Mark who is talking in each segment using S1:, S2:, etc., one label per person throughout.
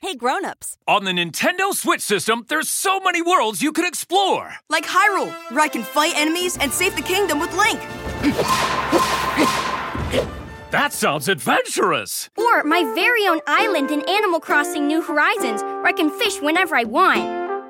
S1: Hey, grown-ups.
S2: On the Nintendo Switch system, there's so many worlds you can explore.
S1: Like Hyrule, where I can fight enemies and save the kingdom with Link.
S2: That sounds adventurous.
S3: Or my very own island in Animal Crossing New Horizons, where I can fish whenever I want.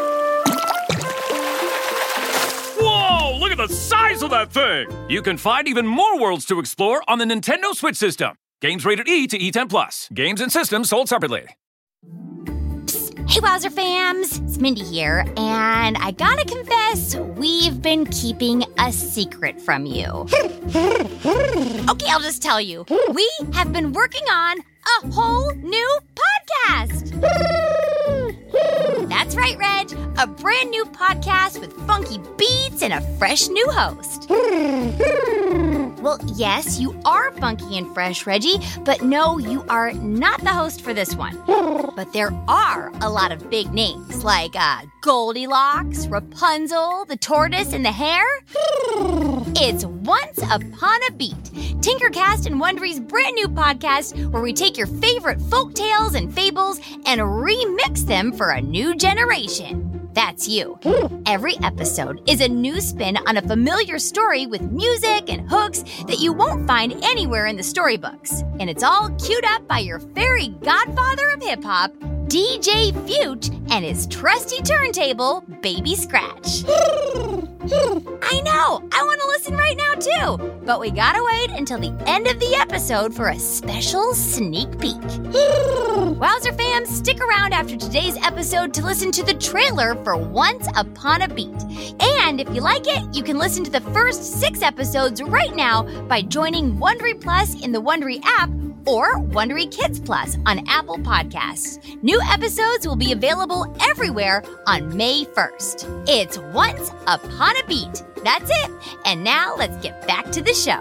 S2: Whoa, look at the size of that thing. You can find even more worlds to explore on the Nintendo Switch system. Games rated E to E10+. Games and systems sold separately.
S4: Hey, Wowzer fams, it's Mindy here, and I gotta confess, we've been keeping a secret from you. Okay, I'll just tell you. We have been working on a whole new podcast. That's right, Reg, a brand new podcast with funky beats and a fresh new host. Well, yes, you are funky and fresh, Reggie, but no, you are not the host for this one. But there are a lot of big names like Goldilocks, Rapunzel, the tortoise, and the hare. It's Once Upon a Beat, Tinkercast and Wondery's brand new podcast where we take your favorite folk tales and fables and remix them for a new generation. That's you. Every episode is a new spin on a familiar story with music and hooks that you won't find anywhere in the storybooks. And it's all queued up by your fairy godfather of hip-hop, DJ Fute, and his trusty turntable, Baby Scratch. I know, I want to listen right now too, but we gotta wait until the end of the episode for a special sneak peek. Wowzer fams, stick around after today's episode to listen to the trailer for Once Upon a Beat. And if you like it, you can listen to the first 6 episodes right now by joining Wondery Plus in the Wondery app or Wondery Kids Plus on Apple Podcasts. New episodes will be available everywhere on May 1st. It's Once Upon a Beat. That's it. And now let's get back to the show.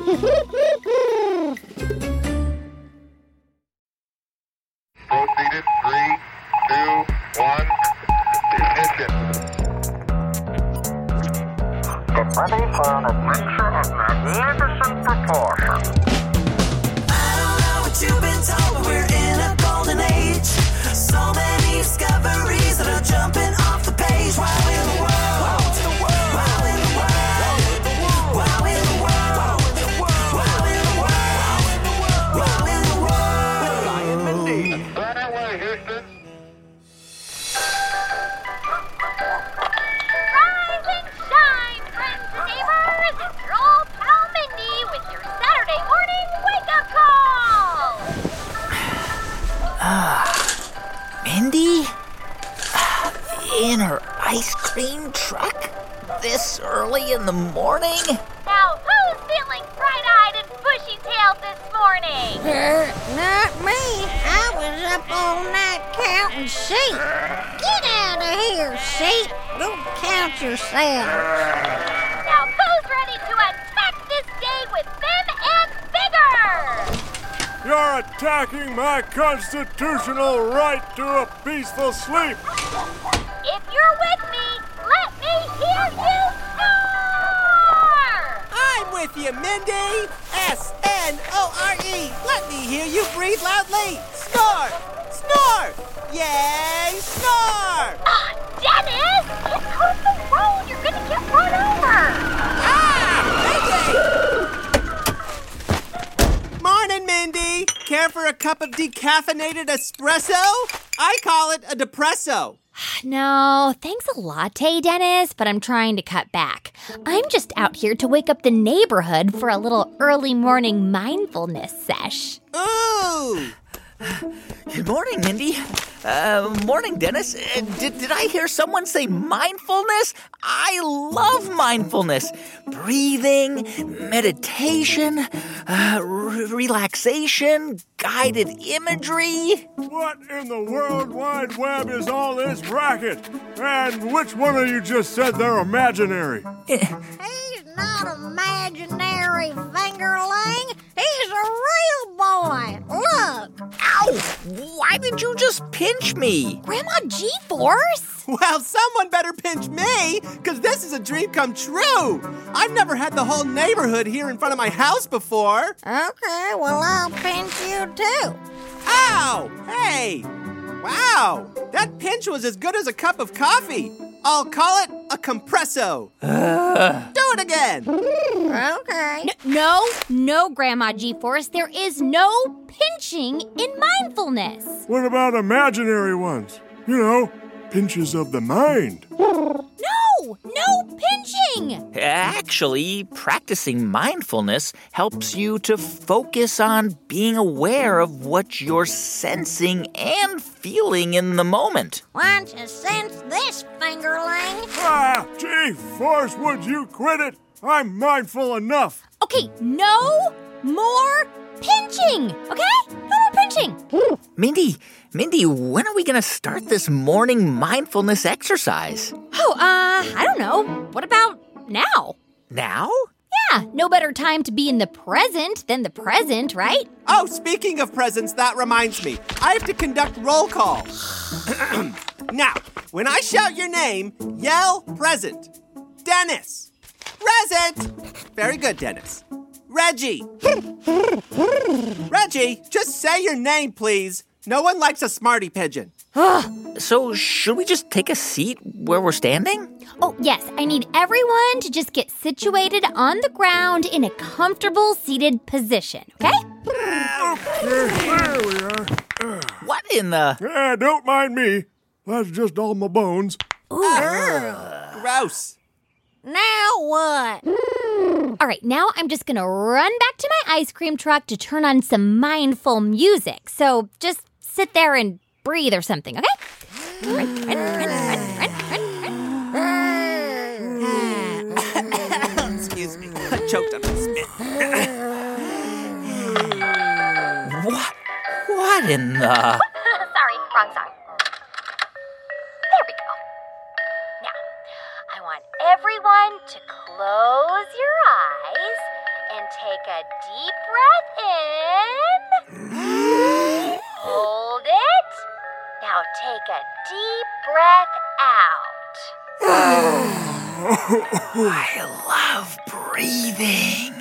S5: Proceeded. 3, 2, 1. Ignition. Get ready for an adventure of magnificent proportions.
S6: You've been told, but we're in a golden age. So many discoveries that are jumping off the page. Wow in the world. Wow in the world. Wow in the world. Wow in the world. Wow in the world. Wow in the world.
S5: With Ryan Mindy. Right away, Houston.
S7: Rise and shine, friends and neighbors. It's your old pal Mindy with your Saturday morning wake-up call.
S8: Mindy? In her ice cream truck? This early in the morning?
S7: Now, who's feeling bright-eyed and bushy-tailed this morning?
S9: Not me. I was up all night counting sheep. Get out of here, sheep. Go count yourself.
S7: Now, who's ready to attack this day with vim and vigor?
S10: You're attacking my constitutional right to a peaceful sleep.
S7: If you're with me, let me hear you snore!
S11: I'm with you, Mindy. S-N-O-R-E. Let me hear you breathe loudly. Snore! Snore! Yay, snore!
S7: Dennis! Get out of the road! You're gonna get run over!
S11: Morning, Mindy. Care for a cup of decaffeinated espresso? I call it a depresso.
S4: No, thanks a latte, Dennis, but I'm trying to cut back. I'm just out here to wake up the neighborhood for a little early morning mindfulness sesh.
S11: Ooh!
S8: Good morning, Mindy. Morning, Dennis. Did I hear someone say mindfulness? I love mindfulness. Breathing, meditation, relaxation, guided imagery.
S10: What in the World Wide Web is all this racket? And which one of you just said they're imaginary?
S9: He's not imaginary, fingerling. He's a real boy. Look.
S8: Ow! Why did you just pinch me?
S4: Grandma G-Force?
S11: Well, someone better pinch me, because this is a dream come true. I've never had the whole neighborhood here in front of my house before.
S9: Okay, well, I'll pinch you too.
S11: Ow! Hey! Wow! That pinch was as good as a cup of coffee. I'll call it a compresso. Do it again.
S9: Okay.
S4: No, Grandma G-Force. There is no pinching in mindfulness.
S10: What about imaginary ones? You know, pinches of the mind.
S4: No pinching.
S8: Actually, practicing mindfulness helps you to focus on being aware of what you're sensing and feeling in the moment.
S9: Why don't you sense this, fingerling?
S10: Ah, G-Force, would you quit it? I'm mindful enough.
S4: Okay, no more pinching, okay? No more pinching.
S8: Mindy, when are we going to start this morning mindfulness exercise?
S4: Oh, I don't know. What about now?
S8: Now?
S4: Yeah, no better time to be in the present than the present, right?
S11: Oh, speaking of presents, that reminds me. I have to conduct roll call. Now, when I shout your name, yell present. Dennis. Present. Very good, Dennis. Reggie. Reggie, just say your name, please. No one likes a smarty pigeon.
S8: So should we just take a seat where we're standing?
S4: Oh, yes. I need everyone to just get situated on the ground in a comfortable seated position, okay?
S10: There we are.
S8: What in the...
S10: Don't mind me. That's just all my bones.
S11: Gross.
S9: Now what?
S4: All right, now I'm just going to run back to my ice cream truck to turn on some mindful music. So just sit there and breathe or something, okay?
S11: Excuse me. I choked on my spit.
S8: What in the...
S7: Sorry, wrong song. There we go. Now, I want everyone to close your eyes and take a deep breath in. Hold it. Now take a deep breath out.
S8: I love breathing.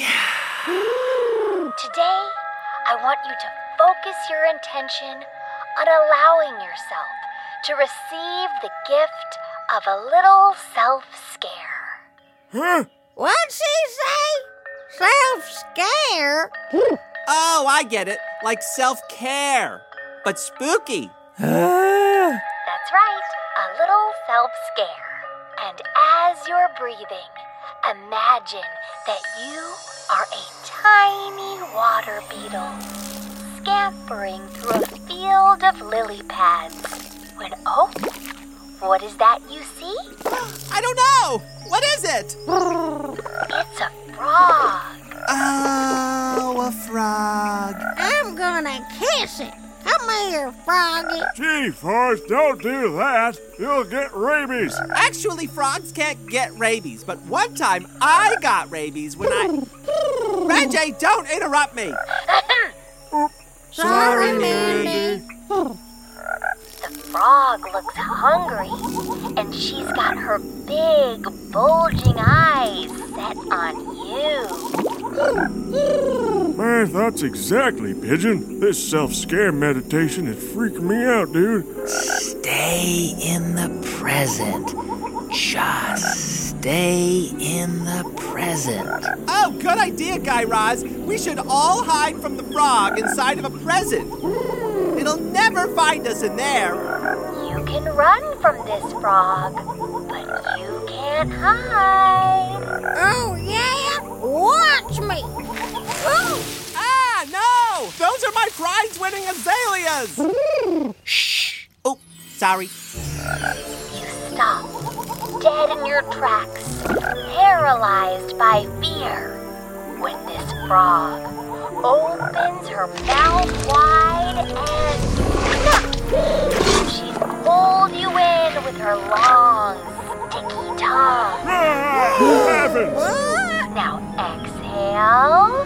S7: Today, I want you to focus your intention on allowing yourself to receive the gift of a little self-scare.
S10: Huh?
S9: What'd she say? Self-scare?
S11: Oh, I get it. Like self-care. But spooky.
S7: That's right, a little self-scare. And as you're breathing, imagine that you are a tiny water beetle scampering through a field of lily pads. When, oh, what is that you see?
S11: I don't know. What is it?
S7: It's a frog.
S11: Oh, a frog.
S9: I'm gonna kiss it. Come here, Froggy.
S10: G-Force, don't do that. You'll get rabies.
S11: Actually, frogs can't get rabies, but one time I got rabies when I... Reggie, don't interrupt me.
S9: Sorry, Mindy.
S7: The frog looks hungry, and she's got her big, bulging eyes set on you.
S10: My thoughts exactly, Pigeon. This self-scare meditation is freaking me out, dude.
S8: Stay in the present. Just stay in the present.
S11: Oh, good idea, Guy Raz. We should all hide from the frog inside of a present. It'll never find us in there.
S7: You can run from this frog, but you can't hide.
S9: Oh, yeah? Watch me. Oh.
S11: Ah, no! Those are my prize-winning azaleas! Shh. Oh, sorry.
S7: You stop, dead in your tracks, paralyzed by fear, when this frog opens her mouth wide and she's pulled you in with her long, sticky tongue.
S10: Heavens!
S7: Now exhale.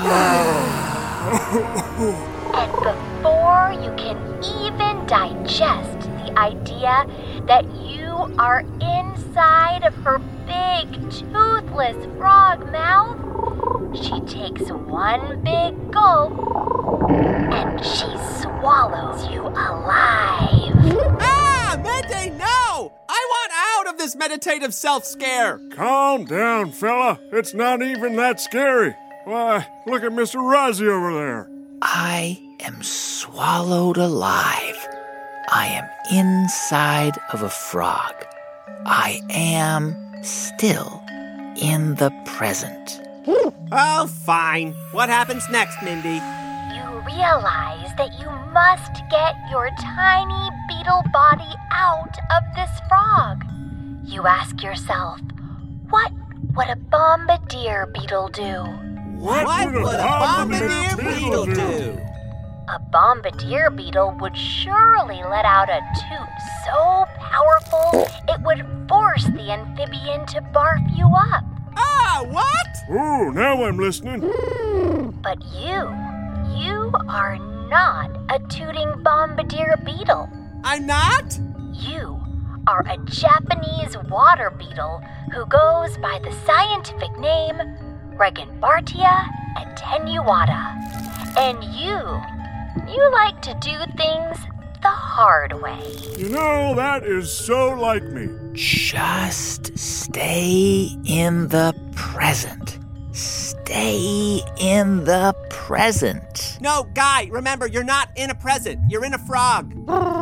S7: And before you can even digest the idea that you are inside of her big, toothless frog mouth, she takes one big gulp and she swallows you alive.
S11: Ah, Mindy, no! I want out of this meditative self-scare.
S10: Calm down, fella. It's not even that scary. Why, look at Mr. Rozzy over there.
S8: I am swallowed alive. I am inside of a frog. I am still in the present.
S11: Oh, fine. What happens next, Mindy?
S7: You realize that you must get your tiny beetle body out of this frog. You ask yourself, what would a bombardier beetle do?
S10: What would a bombardier beetle do?
S7: A bombardier beetle would surely let out a toot so powerful it would force the amphibian to barf you up.
S11: Ah, what?
S10: Ooh, now I'm listening.
S7: But you are not a tooting bombardier beetle.
S11: I'm not?
S7: You are a Japanese water beetle who goes by the scientific name Regenbartia attenuata. And you like to do things the hard way.
S10: You know, that is so like me.
S8: Just stay in the present. Stay in the present.
S11: No, Guy, remember, you're not in a present. You're in a frog.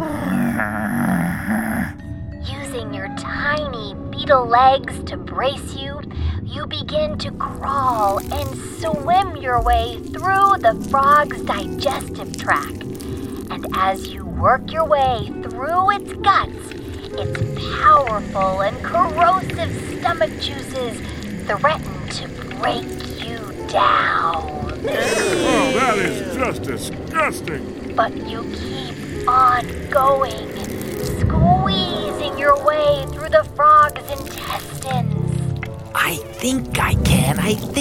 S7: Using your tiny beetle legs to brace you, you begin to crawl and swim your way through the frog's digestive tract. And as you work your way through its guts, its powerful and corrosive stomach juices threaten to break you down.
S10: Oh, that is just disgusting.
S7: But you keep on going, squeezing your way through the frog's intestines.
S8: I think I can.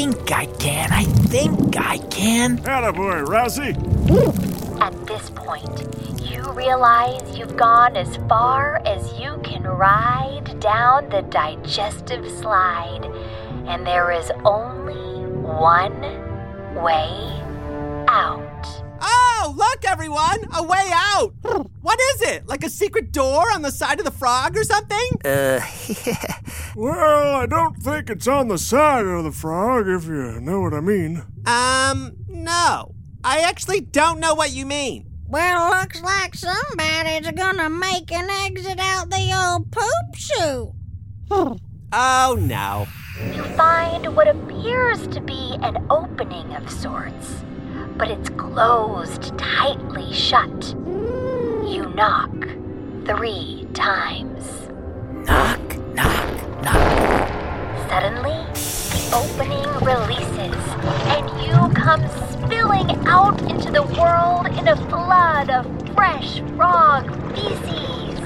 S10: Attaboy, Rozzy.
S7: At this point, you realize you've gone as far as you can ride down the digestive slide, and there is only one way out.
S11: Oh, look, everyone! A way out! What is it? Like a secret door on the side of the frog or something?
S10: Well, I don't think it's on the side of the frog, if you know what I mean.
S11: No. I actually don't know what you mean.
S9: Well, looks like somebody's gonna make an exit out the old poop chute.
S11: Oh, no.
S7: You find what appears to be an opening of sorts, but it's closed tightly shut. You knock 3 times.
S8: Knock, knock, knock.
S7: Suddenly, the opening releases, and you come spilling out into the world in a flood of fresh frog feces.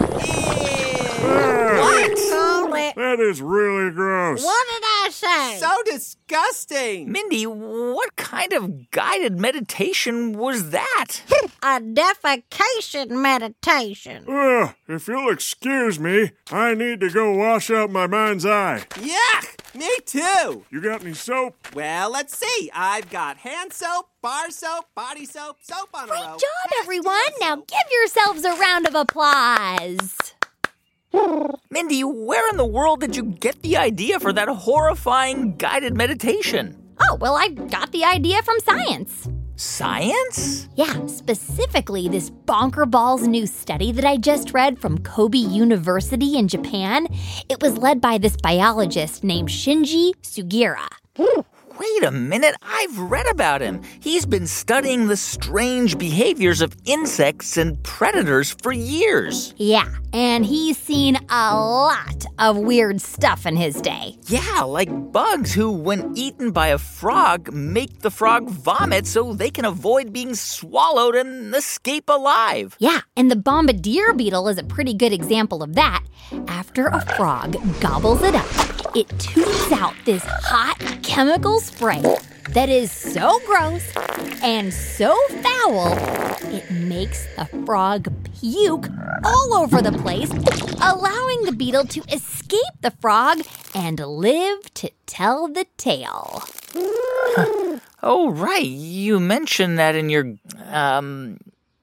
S11: What?
S10: That is really gross.
S9: What did I say?
S11: So disgusting.
S8: Mindy, what kind of guided meditation was that?
S9: A defecation meditation.
S10: If you'll excuse me, I need to go wash out my mind's eye.
S11: Yuck! Me too.
S10: You got any soap?
S11: Well, let's see. I've got hand soap, bar soap, body soap, soap on a row.
S4: Great job, everyone. Now give yourselves a round of applause.
S8: Mindy, where in the world did you get the idea for that horrifying guided meditation?
S3: Oh, well, I got the idea from science.
S8: Science?
S3: Yeah, specifically this bonkerballs new study that I just read from Kobe University in Japan. It was led by this biologist named Shinji Sugiura.
S8: Wait a minute, I've read about him. He's been studying the strange behaviors of insects and predators for years.
S3: Yeah, and he's seen a lot of weird stuff in his day.
S8: Yeah, like bugs who, when eaten by a frog, make the frog vomit so they can avoid being swallowed and escape alive.
S3: Yeah, and the bombardier beetle is a pretty good example of that. After a frog gobbles it up, it toots out this hot chemical spray that is so gross and so foul, it makes the frog puke all over the place, allowing the beetle to escape the frog and live to tell the tale.
S8: Oh, right. You mentioned that in your,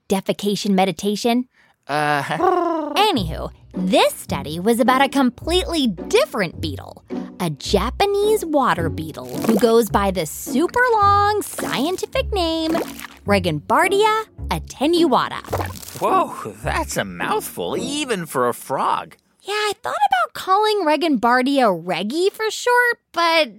S3: defecation meditation? Anywho, this study was about a completely different beetle, a Japanese water beetle who goes by the super long scientific name Regenbardia attenuata.
S8: Whoa, that's a mouthful, even for a frog.
S3: Yeah, I thought about calling Regenbardia Reggie for short, but...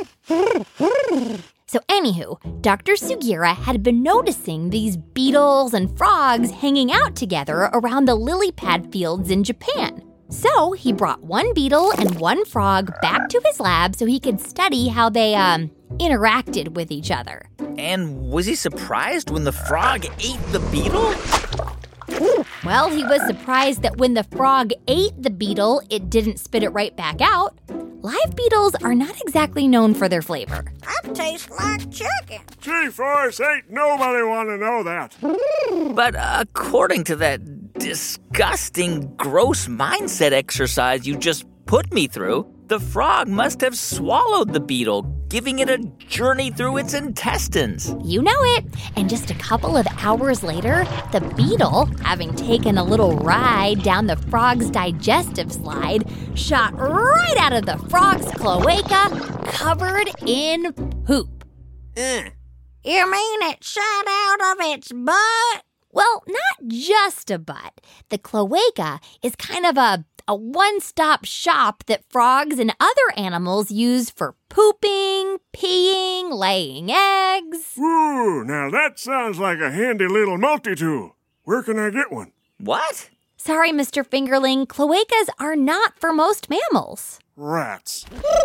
S3: So anywho, Dr. Sugiura had been noticing these beetles and frogs hanging out together around the lily pad fields in Japan. So he brought one beetle and one frog back to his lab so he could study how they, interacted with each other.
S8: And was he surprised when the frog ate the beetle?
S3: Well, he was surprised that when the frog ate the beetle, it didn't spit it right back out. Live beetles are not exactly known for their flavor.
S9: That tastes like chicken.
S10: G-Force, ain't nobody want to know that.
S8: But according to that disgusting, gross mindset exercise you just put me through, the frog must have swallowed the beetle, giving it a journey through its intestines.
S3: You know it. And just a couple of hours later, the beetle, having taken a little ride down the frog's digestive slide, shot right out of the frog's cloaca, covered in poop.
S9: You mean it shot out of its butt?
S3: Well, not just a butt. The cloaca is kind of a one-stop shop that frogs and other animals use for pooping, peeing, laying eggs.
S10: Ooh, now that sounds like a handy little multi-tool. Where can I get one?
S8: What?
S3: Sorry, Mr. Fingerling, cloacas are not for most mammals.
S10: Rats.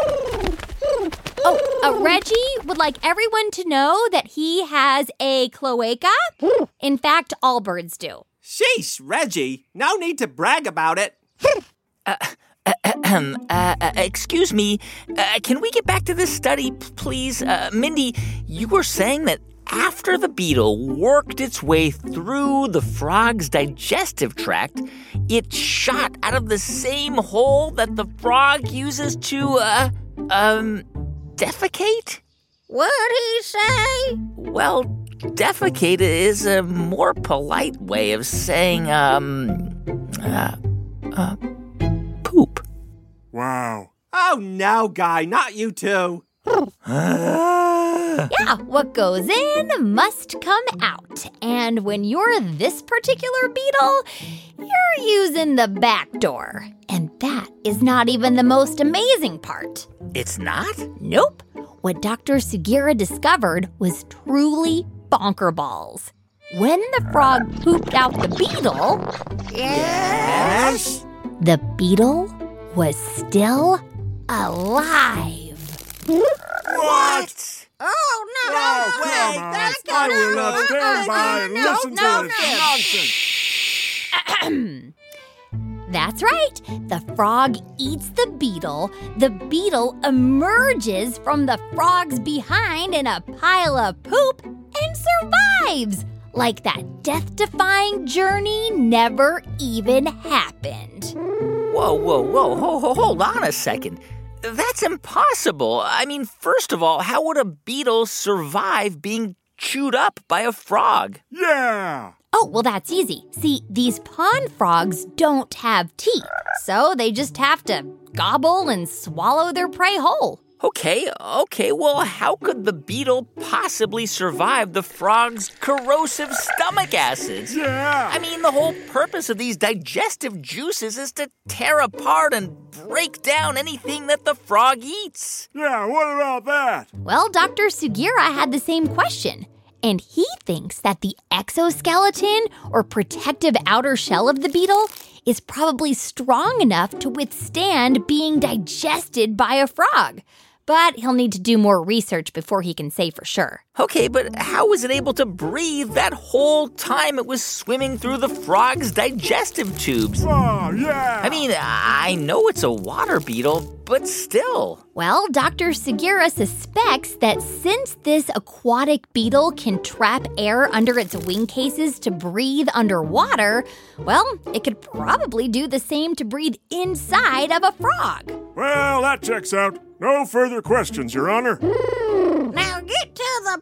S3: Reggie would like everyone to know that he has a cloaca. In fact, all birds do.
S11: Sheesh, Reggie. No need to brag about it.
S8: Excuse me, can we get back to this study, please? Mindy, you were saying that after the beetle worked its way through the frog's digestive tract, it shot out of the same hole that the frog uses to, defecate?
S9: What'd he say?
S8: Well, defecate is a more polite way of saying, poop.
S10: Wow.
S11: Oh, no, Guy, not you two.
S3: Yeah, what goes in must come out. And when you're this particular beetle, you're using the back door. And that is not even the most amazing part.
S8: It's not?
S3: Nope. What Dr. Sugiura discovered was truly bonkerballs. When the frog pooped out the beetle...
S9: Yes?
S3: The beetle was still alive.
S10: What?
S9: Oh, no.
S10: Oh,
S9: Wait,
S10: come on.
S9: that's
S10: I
S9: not
S10: will not stand by and listen to this nonsense.
S3: That's right. The frog eats the beetle emerges from the frog's behind in a pile of poop and survives. Like that death-defying journey never even happened.
S8: Whoa, hold on a second. That's impossible. I mean, first of all, how would a beetle survive being chewed up by a frog?
S10: Yeah.
S3: Oh, well, that's easy. See, these pond frogs don't have teeth, so they just have to gobble and swallow their prey whole.
S8: Okay, well, how could the beetle possibly survive the frog's corrosive stomach acids?
S10: Yeah.
S8: I mean, the whole purpose of these digestive juices is to tear apart and break down anything that the frog eats.
S10: Yeah, what about that?
S3: Well, Dr. Sugiura had the same question. And he thinks that the exoskeleton or protective outer shell of the beetle is probably strong enough to withstand being digested by a frog. But he'll need to do more research before he can say for sure.
S8: Okay, but how was it able to breathe that whole time it was swimming through the frog's digestive tubes?
S10: Oh, yeah.
S8: I mean, I know it's a water beetle, but still.
S3: Well, Dr. Sugiura suspects that since this aquatic beetle can trap air under its wing cases to breathe underwater, well, it could probably do the same to breathe inside of a frog.
S10: Well, that checks out. No further questions, Your Honor.
S9: Now get to the part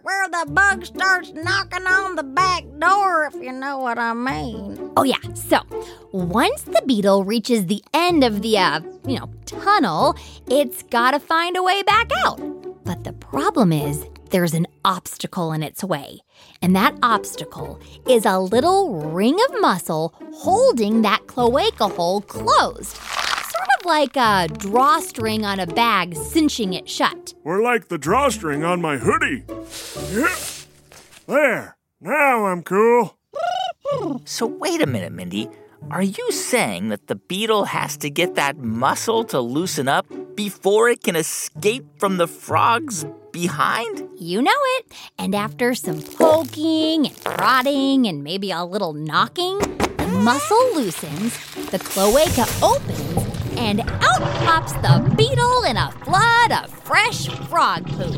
S9: where the bug starts knocking on the back door, if you know what I mean.
S3: Oh, yeah. So once the beetle reaches the end of the, tunnel, it's got to find a way back out. But the problem is there's an obstacle in its way. And that obstacle is a little ring of muscle holding that cloaca hole closed. Sort of like a drawstring on a bag cinching it shut.
S10: Or like the drawstring on my hoodie. Yeah. There. Now I'm cool.
S8: So wait a minute, Mindy. Are you saying that the beetle has to get that muscle to loosen up before it can escape from the frogs behind?
S3: You know it. And after some poking and prodding and maybe a little knocking, the muscle loosens, the cloaca opens, and out pops the beetle in a flood of fresh frog poop.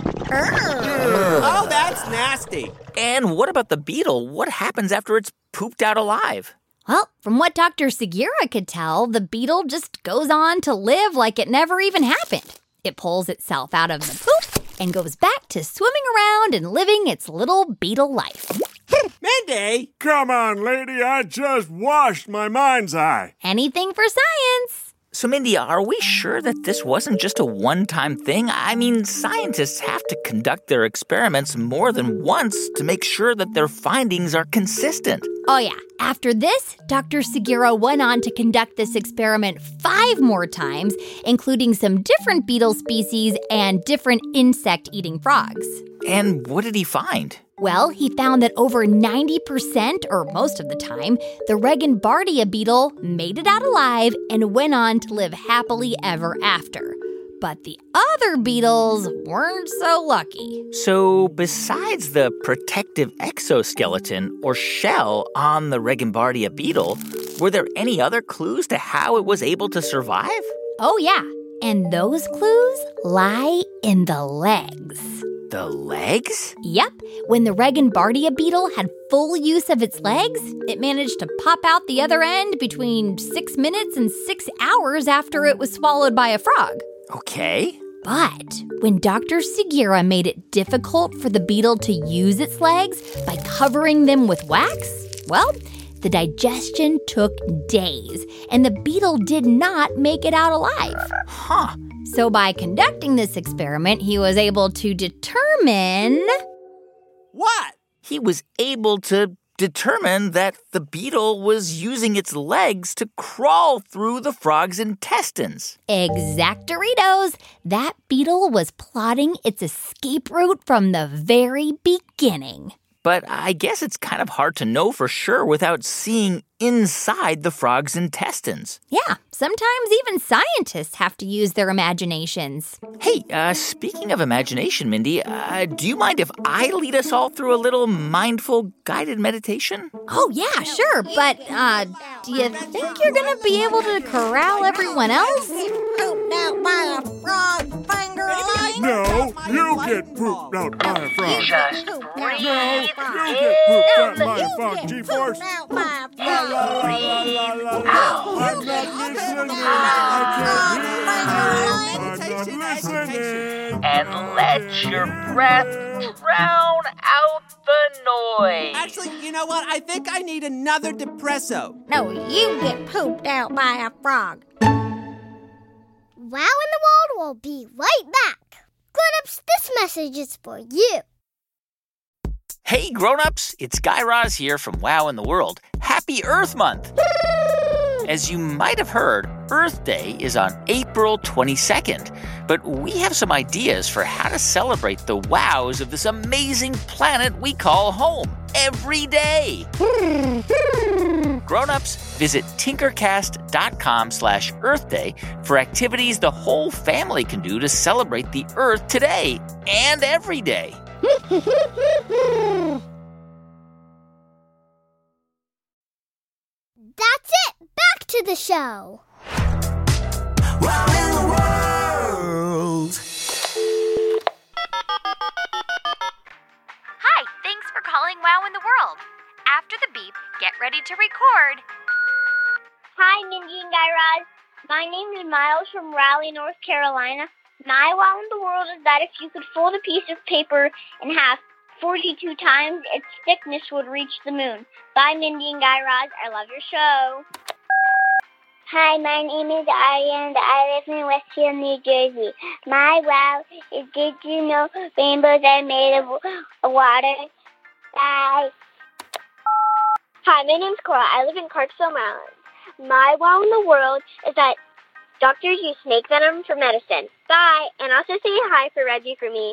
S11: Oh, that's nasty.
S8: And what about the beetle? What happens after it's pooped out alive?
S3: Well, from what Dr. Segura could tell, the beetle just goes on to live like it never even happened. It pulls itself out of the poop and goes back to swimming around and living its little beetle life.
S11: Mindy!
S10: Come on, lady, I just washed my mind's eye.
S3: Anything for science.
S8: So, Mindy, are we sure that this wasn't just a one-time thing? I mean, scientists have to conduct their experiments more than once to make sure that their findings are consistent.
S3: Oh, yeah. After this, Dr. Segura went on to conduct this experiment 5 more times, including some different beetle species and different insect-eating frogs.
S8: And what did he find?
S3: Well, he found that over 90%, or most of the time, the Regenbardia beetle made it out alive and went on to live happily ever after. But the other beetles weren't so lucky.
S8: So besides the protective exoskeleton or shell on the Regenbardia beetle, were there any other clues to how it was able to survive?
S3: Oh, yeah. And those clues lie in the legs.
S8: The legs?
S3: Yep. When the Regenbardia beetle had full use of its legs, it managed to pop out the other end between 6 minutes and 6 hours after it was swallowed by a frog.
S8: Okay.
S3: But when Dr. Segura made it difficult for the beetle to use its legs by covering them with wax, well, the digestion took days, and the beetle did not make it out alive.
S8: Huh.
S3: So by conducting this experiment, he was able to determine...
S11: What?
S8: He was able to determine that the beetle was using its legs to crawl through the frog's intestines.
S3: Exactoritos. That beetle was plotting its escape route from the very beginning.
S8: But I guess it's kind of hard to know for sure without seeing inside the frog's intestines.
S3: Yeah, sometimes even scientists have to use their imaginations.
S8: Hey, speaking of imagination, Mindy, do you mind if I lead us all through a little mindful guided meditation?
S3: Oh, yeah, sure. But do you think you're going to be able to corral everyone else?
S9: Pooped out by a frog finger.
S10: No, you get pooped out by a frog.
S9: Just
S10: No, you get pooped out by a frog, G-Force.
S9: Out by a
S10: La,
S9: frog.
S10: la, la, la, la, la. I'm not listening. I can't hear you. I'm not listening.
S8: And let your breath drown out the noise.
S11: Actually, you know what? I think I need another depresso.
S9: No, you get pooped out by a frog.
S12: Wow in the World will be right back. Grown-ups, this message is for you.
S8: Hey, grown-ups, it's Guy Raz here from Wow in the World. Happy Earth Month! As you might have heard, Earth Day is on April 22nd, but we have some ideas for how to celebrate the wows of this amazing planet we call home every day. Grown-ups, visit tinkercast.com/Earth Day for activities the whole family can do to celebrate the Earth today and every day.
S12: That's it. Back to the show.
S6: Wow in the world.
S4: Hi, thanks for calling Wow in the World. After the beep, get ready to record.
S12: Hi, Mindy and Guy Raz. My name is Miles from Raleigh, North Carolina. My wow in the world is that if you could fold a piece of paper in half 42 times its thickness would reach the moon. Bye, Mindy and Guy Raz. I love your show. Hi, my name is Arya, and I live in Westfield, New Jersey. My wow is, did you know rainbows are made of water? Bye. Hi, my name's Cora. I live in Clarksville, Maryland. My wow in the world is that doctors use snake venom for medicine. Bye. And also say hi for Reggie for me.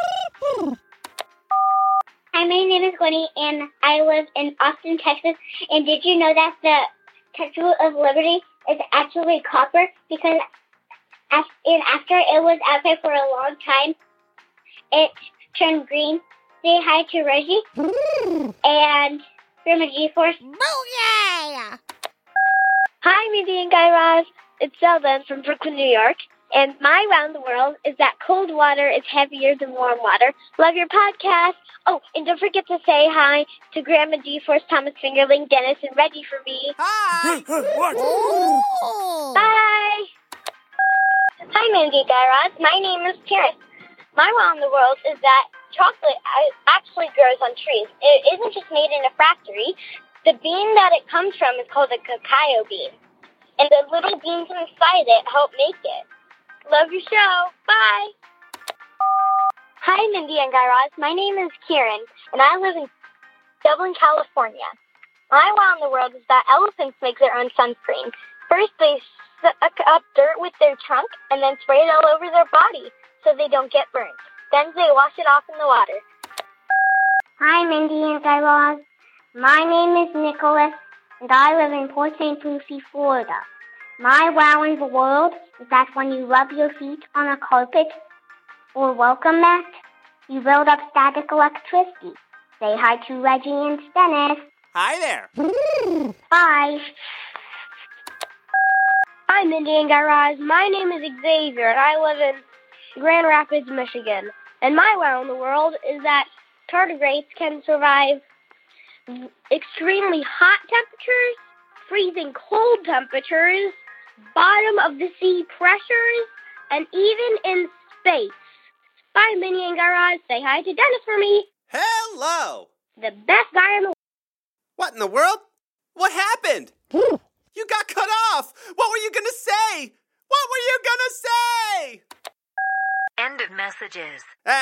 S12: Hi, my name is Gwenny, and I live in Austin, Texas. And did you know that the Statue of Liberty is actually copper? Because after it was out there for a long time, it turned green. Say hi to Reggie and Grandma G-Force.
S9: Booyah!
S12: Hi, Mindy and Guy Raz. It's Zelda from Brooklyn, New York. And my wow in the world is that cold water is heavier than warm water. Love your podcast. Oh, and don't forget to say hi to Grandma G-Force, Thomas Fingerling, Dennis, and Reggie for me.
S11: Hi!
S10: What?
S12: Bye! Hi, Mindy and Guy Raz. My name is Karen. My wow in the world is that chocolate actually grows on trees. It isn't just made in a factory. The bean that it comes from is called a cacao bean. And the little beans inside it help make it. Love your show. Bye. Hi, Mindy and Guy Raz. My name is Kieran, and I live in Dublin, California. My wow in the world is that elephants make their own sunscreen. First, they suck up dirt with their trunk and then spray it all over their body so they don't get burnt. Then they wash it off in the water. Hi, Mindy and Guy Raz. My name is Nicholas, and I live in Port St. Lucie, Florida. My wow in the world is that when you rub your feet on a carpet or welcome mat, you build up static electricity. Say hi to Reggie and Dennis.
S11: Hi there.
S12: Bye. Hi, Mindy and Guy Raz. My name is Xavier, and I live in Grand Rapids, Michigan. And my wow in the world is that tardigrades can survive extremely hot temperatures, freezing cold temperatures, bottom of the sea pressures, and even in space. Bye, Minnie and Guy Raz. Say hi to Dennis for me.
S11: Hello.
S12: The best guy in the world.
S11: What in the world? What happened? You got cut off. What were you going to say? What were you going to say?
S13: End of messages.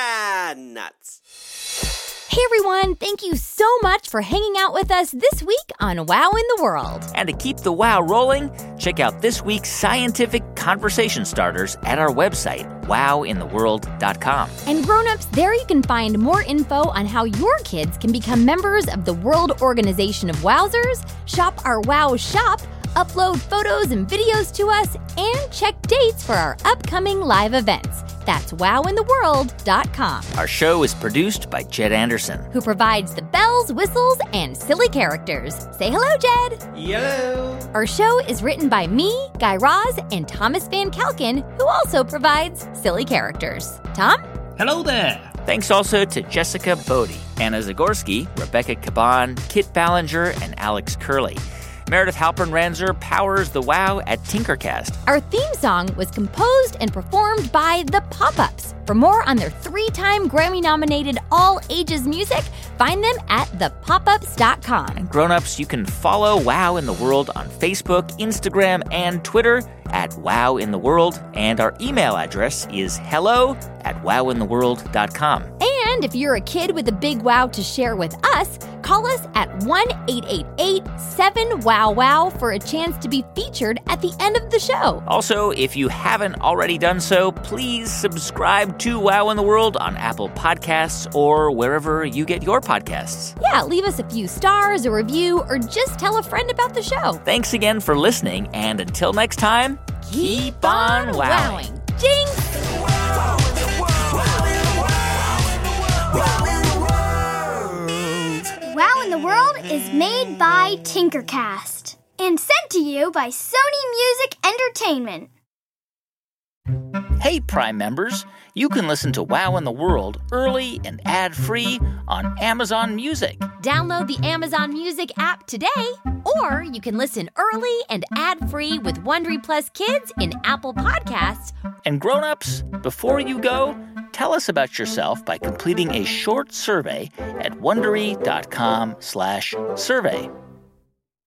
S11: Nuts.
S3: Hey everyone, thank you so much for hanging out with us this week on Wow in the World.
S8: And to keep the wow rolling, check out this week's scientific conversation starters at our website, wowintheworld.com.
S3: And grown-ups, there you can find more info on how your kids can become members of the World Organization of Wowzers, shop our Wow Shop, upload photos and videos to us, and check dates for our upcoming live events. That's wowintheworld.com.
S8: Our show is produced by Jed Anderson,
S3: who provides the bells, whistles, and silly characters. Say hello, Jed.
S11: Hello.
S3: Our show is written by me, Guy Raz, and Thomas Van Kalken, who also provides silly characters. Tom?
S14: Hello there.
S8: Thanks also to Jessica Bodie, Anna Zagorski, Rebecca Caban, Kit Ballinger, and Alex Curley. Meredith Halpern-Ranzer powers the Wow at Tinkercast.
S3: Our theme song was composed and performed by The Pop-Ups. For more on their 3-time Grammy-nominated all-ages music, find them at thepopups.com.
S8: And grown-ups, you can follow Wow in the World on Facebook, Instagram, and Twitter at Wow in the World. And our email address is hello@wowintheworld.com.
S3: And if you're a kid with a big wow to share with us, call us at 1-888-7-WOW-WOW for a chance to be featured at the end of the show.
S8: Also, if you haven't already done so, please subscribe to Wow in the World on Apple Podcasts or wherever you get your podcasts.
S3: Yeah, leave us a few stars, a review, or just tell a friend about the show.
S8: Thanks again for listening, and until next time, keep on wowing.
S3: Jinx!
S12: Wow in the World is made by Tinkercast and sent to you by Sony Music Entertainment.
S8: Hey, Prime members, you can listen to Wow in the World early and ad-free on Amazon Music.
S3: Download the Amazon Music app today, or you can listen early and ad-free with Wondery Plus Kids in Apple Podcasts.
S8: And grown-ups, before you go, tell us about yourself by completing a short survey at Wondery.com/survey.